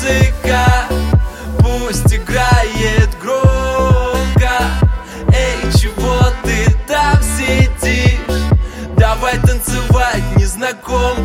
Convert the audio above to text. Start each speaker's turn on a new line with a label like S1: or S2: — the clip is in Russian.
S1: музыка пусть играет громко. Эй, чего ты там сидишь? Давай танцевать, незнакомка.